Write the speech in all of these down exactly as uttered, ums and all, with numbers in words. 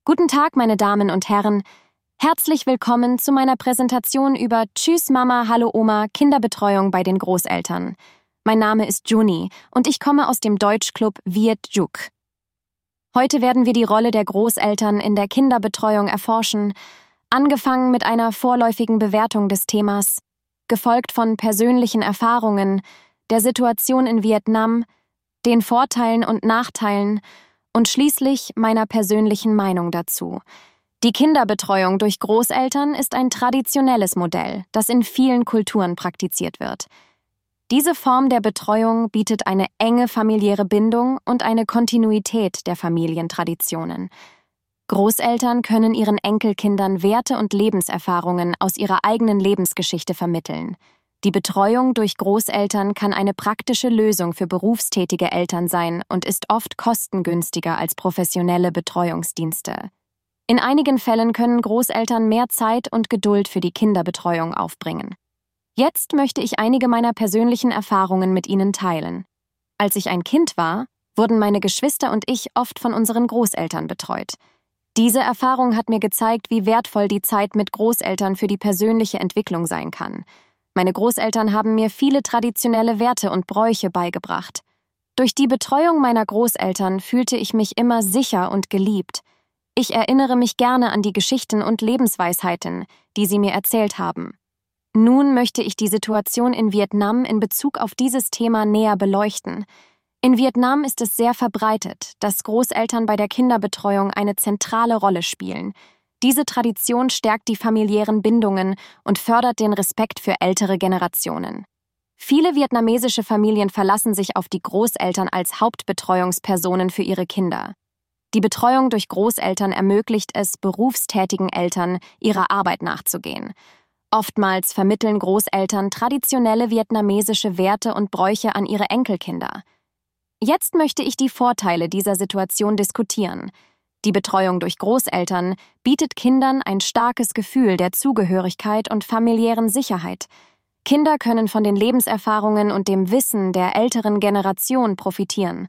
Guten Tag, meine Damen und Herren. Herzlich willkommen zu meiner Präsentation über Tschüss Mama, Hallo Oma, Kinderbetreuung bei den Großeltern. Mein Name ist Juni und ich komme aus dem Deutschclub Viet Juk. Heute werden wir die Rolle der Großeltern in der Kinderbetreuung erforschen, angefangen mit einer vorläufigen Bewertung des Themas, gefolgt von persönlichen Erfahrungen, der Situation in Vietnam, den Vorteilen und Nachteilen und schließlich meiner persönlichen Meinung dazu. Die Kinderbetreuung durch Großeltern ist ein traditionelles Modell, das in vielen Kulturen praktiziert wird. Diese Form der Betreuung bietet eine enge familiäre Bindung und eine Kontinuität der Familientraditionen. Großeltern können ihren Enkelkindern Werte und Lebenserfahrungen aus ihrer eigenen Lebensgeschichte vermitteln. Die Betreuung durch Großeltern kann eine praktische Lösung für berufstätige Eltern sein und ist oft kostengünstiger als professionelle Betreuungsdienste. In einigen Fällen können Großeltern mehr Zeit und Geduld für die Kinderbetreuung aufbringen. Jetzt möchte ich einige meiner persönlichen Erfahrungen mit Ihnen teilen. Als ich ein Kind war, wurden meine Geschwister und ich oft von unseren Großeltern betreut. Diese Erfahrung hat mir gezeigt, wie wertvoll die Zeit mit Großeltern für die persönliche Entwicklung sein kann. Meine Großeltern haben mir viele traditionelle Werte und Bräuche beigebracht. Durch die Betreuung meiner Großeltern fühlte ich mich immer sicher und geliebt. Ich erinnere mich gerne an die Geschichten und Lebensweisheiten, die sie mir erzählt haben. Nun möchte ich die Situation in Vietnam in Bezug auf dieses Thema näher beleuchten. In Vietnam ist es sehr verbreitet, dass Großeltern bei der Kinderbetreuung eine zentrale Rolle spielen. Diese Tradition stärkt die familiären Bindungen und fördert den Respekt für ältere Generationen. Viele vietnamesische Familien verlassen sich auf die Großeltern als Hauptbetreuungspersonen für ihre Kinder. Die Betreuung durch Großeltern ermöglicht es berufstätigen Eltern, ihrer Arbeit nachzugehen. Oftmals vermitteln Großeltern traditionelle vietnamesische Werte und Bräuche an ihre Enkelkinder. Jetzt möchte ich die Vorteile dieser Situation diskutieren. Die Betreuung durch Großeltern bietet Kindern ein starkes Gefühl der Zugehörigkeit und familiären Sicherheit. Kinder können von den Lebenserfahrungen und dem Wissen der älteren Generation profitieren.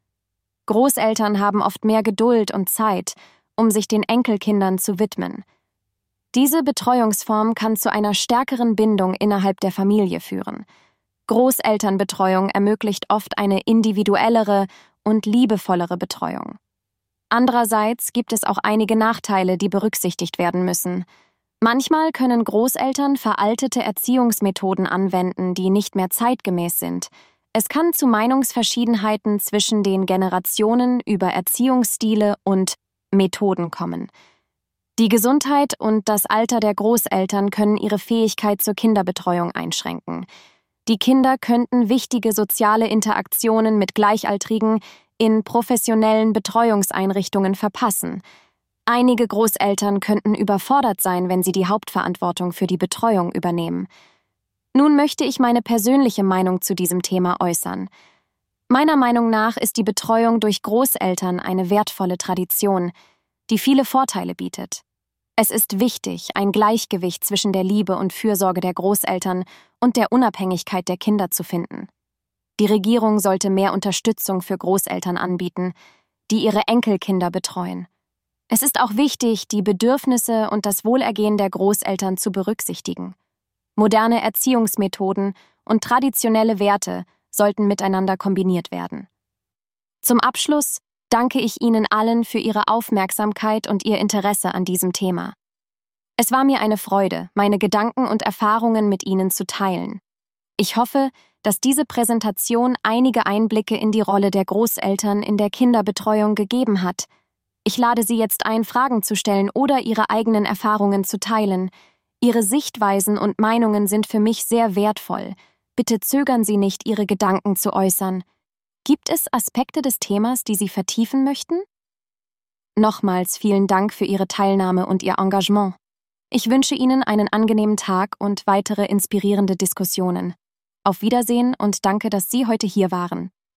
Großeltern haben oft mehr Geduld und Zeit, um sich den Enkelkindern zu widmen. Diese Betreuungsform kann zu einer stärkeren Bindung innerhalb der Familie führen. Großelternbetreuung ermöglicht oft eine individuellere und liebevollere Betreuung. Andererseits gibt es auch einige Nachteile, die berücksichtigt werden müssen. Manchmal können Großeltern veraltete Erziehungsmethoden anwenden, die nicht mehr zeitgemäß sind. Es kann zu Meinungsverschiedenheiten zwischen den Generationen über Erziehungsstile und Methoden kommen. Die Gesundheit und das Alter der Großeltern können ihre Fähigkeit zur Kinderbetreuung einschränken. Die Kinder könnten wichtige soziale Interaktionen mit Gleichaltrigen in professionellen Betreuungseinrichtungen verpassen. Einige Großeltern könnten überfordert sein, wenn sie die Hauptverantwortung für die Betreuung übernehmen. Nun möchte ich meine persönliche Meinung zu diesem Thema äußern. Meiner Meinung nach ist die Betreuung durch Großeltern eine wertvolle Tradition, die viele Vorteile bietet. Es ist wichtig, ein Gleichgewicht zwischen der Liebe und Fürsorge der Großeltern und der Unabhängigkeit der Kinder zu finden. Die Regierung sollte mehr Unterstützung für Großeltern anbieten, die ihre Enkelkinder betreuen. Es ist auch wichtig, die Bedürfnisse und das Wohlergehen der Großeltern zu berücksichtigen. Moderne Erziehungsmethoden und traditionelle Werte sollten miteinander kombiniert werden. Zum Abschluss danke ich Ihnen allen für Ihre Aufmerksamkeit und Ihr Interesse an diesem Thema. Es war mir eine Freude, meine Gedanken und Erfahrungen mit Ihnen zu teilen. Ich hoffe, dass diese Präsentation einige Einblicke in die Rolle der Großeltern in der Kinderbetreuung gegeben hat. Ich lade Sie jetzt ein, Fragen zu stellen oder Ihre eigenen Erfahrungen zu teilen. Ihre Sichtweisen und Meinungen sind für mich sehr wertvoll. Bitte zögern Sie nicht, Ihre Gedanken zu äußern. Gibt es Aspekte des Themas, die Sie vertiefen möchten? Nochmals vielen Dank für Ihre Teilnahme und Ihr Engagement. Ich wünsche Ihnen einen angenehmen Tag und weitere inspirierende Diskussionen. Auf Wiedersehen und danke, dass Sie heute hier waren.